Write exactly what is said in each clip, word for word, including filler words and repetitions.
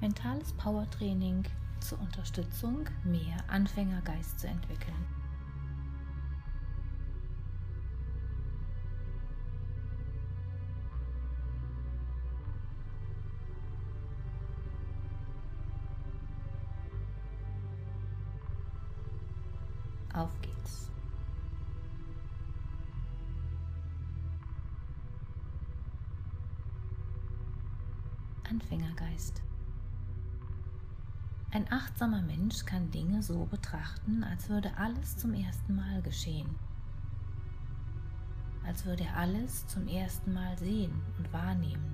Mentales Powertraining zur Unterstützung, mehr Anfängergeist zu entwickeln. Auf geht's! Anfängergeist. Ein achtsamer Mensch kann Dinge so betrachten, als würde alles zum ersten Mal geschehen. Als würde er alles zum ersten Mal sehen und wahrnehmen.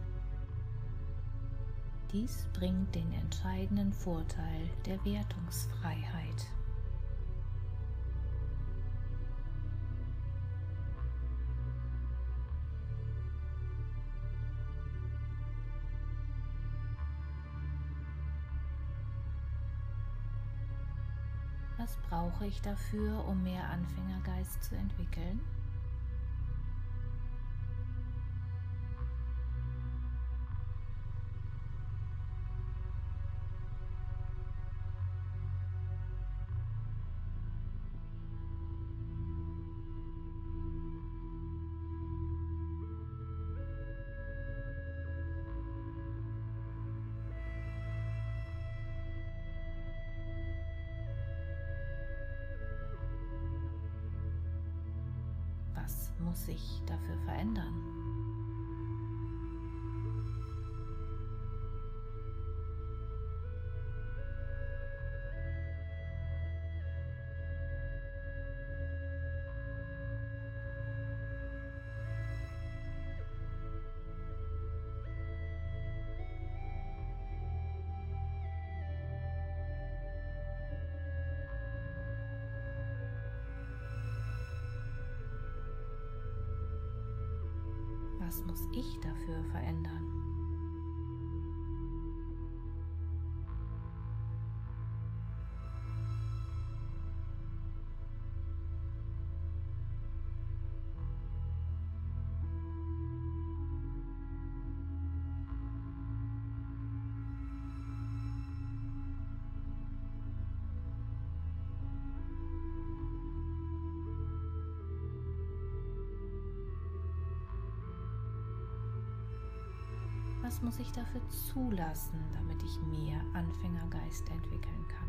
Dies bringt den entscheidenden Vorteil der Wertungsfreiheit. Was brauche ich dafür, um mehr Anfängergeist zu entwickeln? Was muss sich dafür verändern? Was muss ich dafür verändern? Was muss ich dafür zulassen, damit ich mehr Anfängergeist entwickeln kann?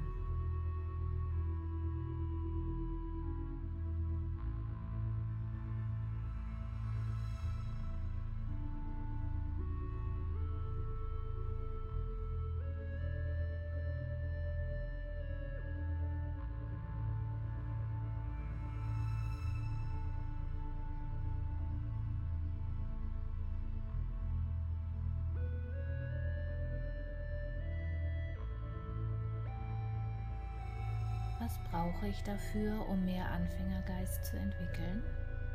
Was brauche ich dafür, um mehr Anfängergeist zu entwickeln?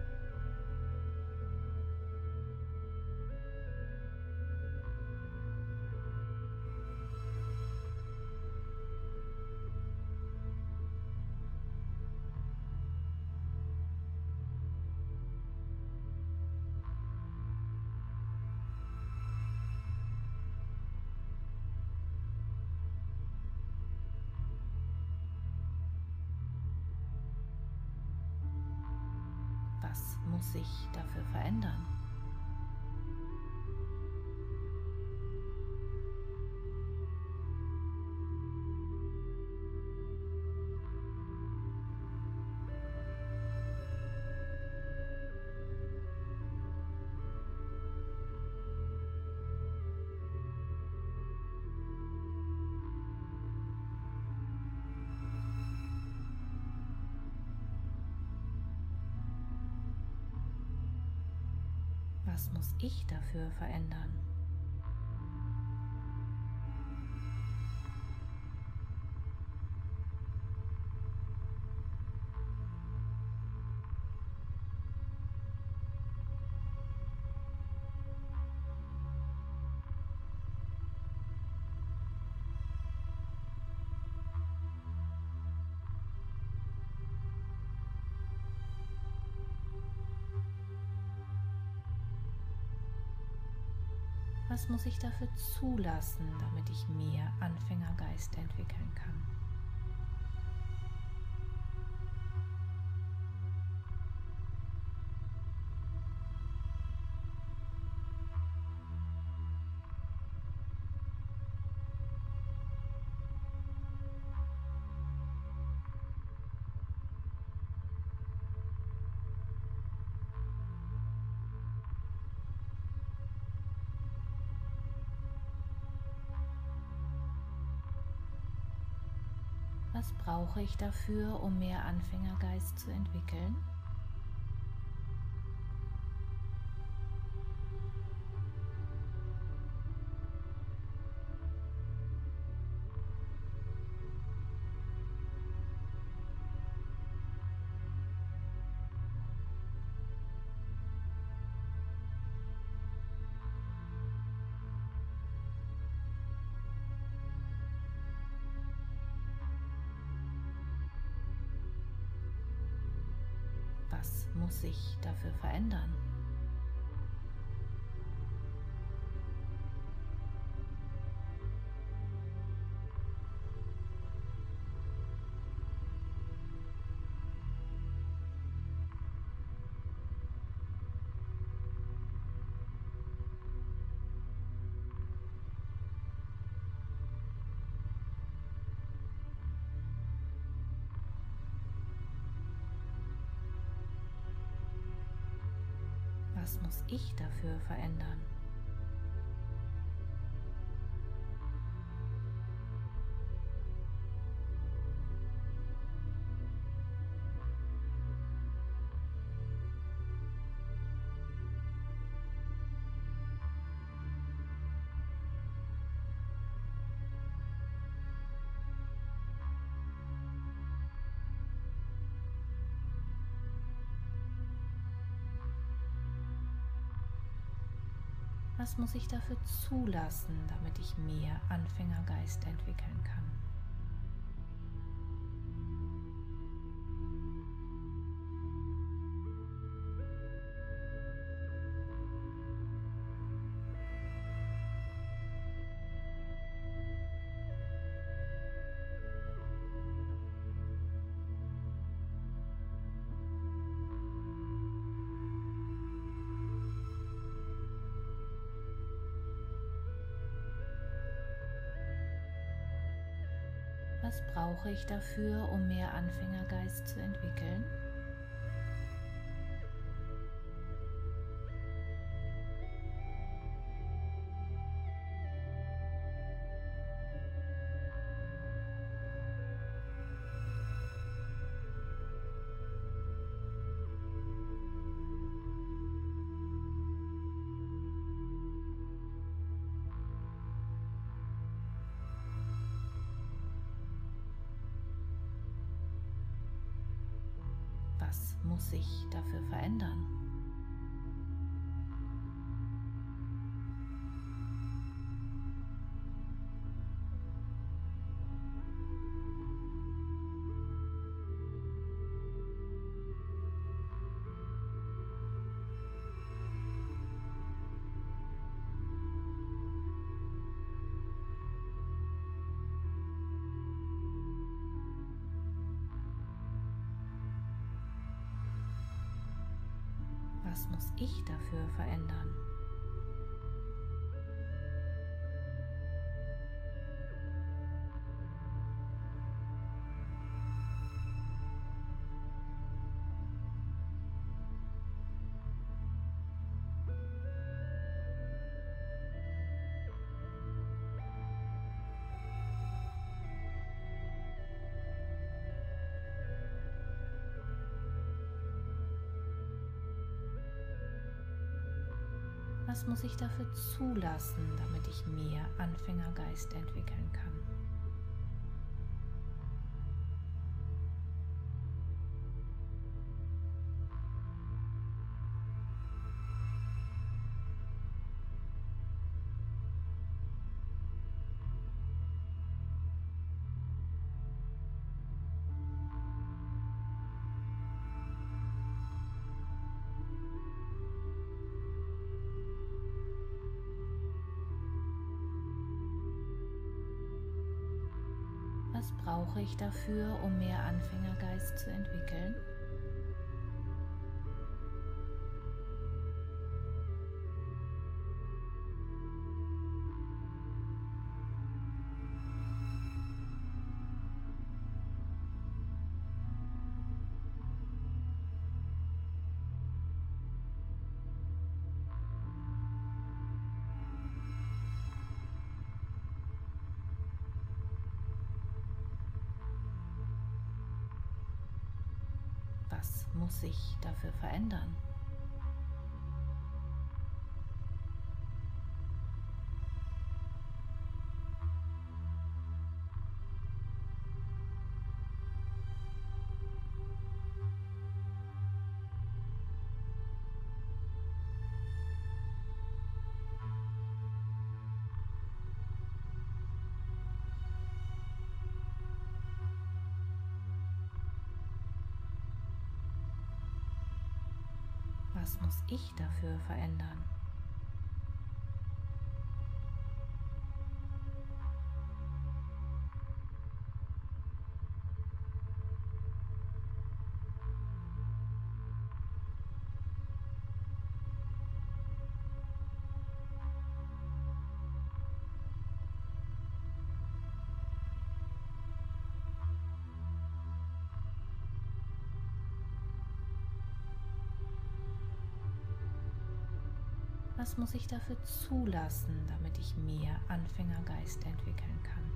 Was muss sich dafür verändern? Was muss ich dafür verändern? Was muss ich dafür zulassen, damit ich mehr Anfängergeist entwickeln kann? Was brauche ich dafür, um mehr Anfängergeist zu entwickeln? Was muss sich dafür verändern? Was muss ich dafür verändern? Was muss ich dafür zulassen, damit ich mehr Anfängergeist entwickeln kann? Was brauche ich dafür, um mehr Anfängergeist zu entwickeln? Was muss sich dafür verändern? Was muss ich dafür verändern? Was muss ich dafür zulassen, damit ich mehr Anfängergeist entwickeln kann? Was brauche ich dafür, um mehr Anfängergeist zu entwickeln? Was muss sich dafür verändern? Was muss ich dafür verändern? Was muss ich dafür zulassen, damit ich mehr Anfängergeist entwickeln kann?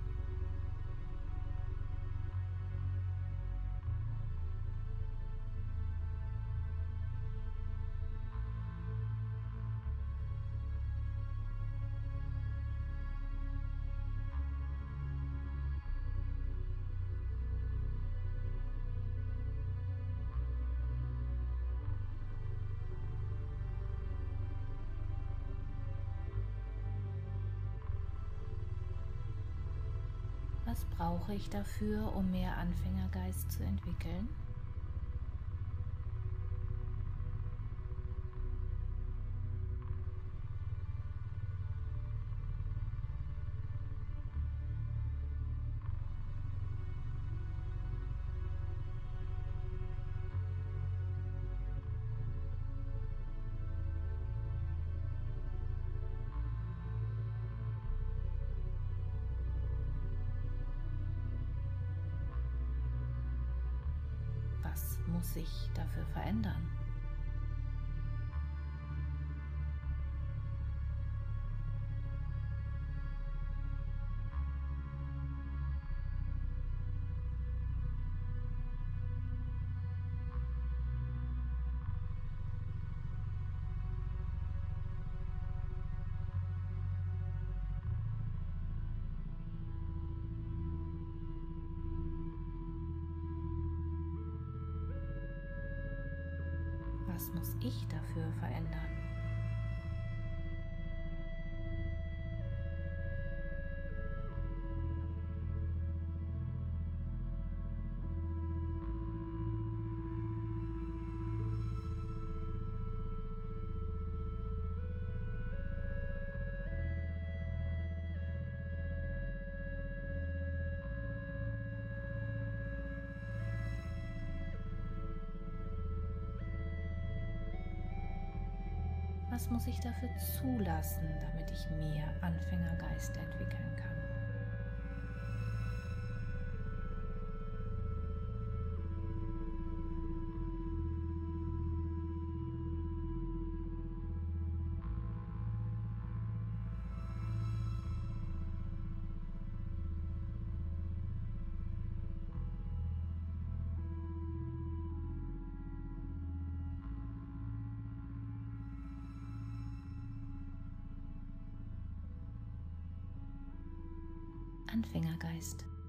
Was brauche ich dafür, um mehr Anfängergeist zu entwickeln? Was muss sich dafür verändern? Was muss ich dafür verändern? Was muss ich dafür zulassen, damit ich mehr Anfängergeist entwickeln kann? Anfängergeist.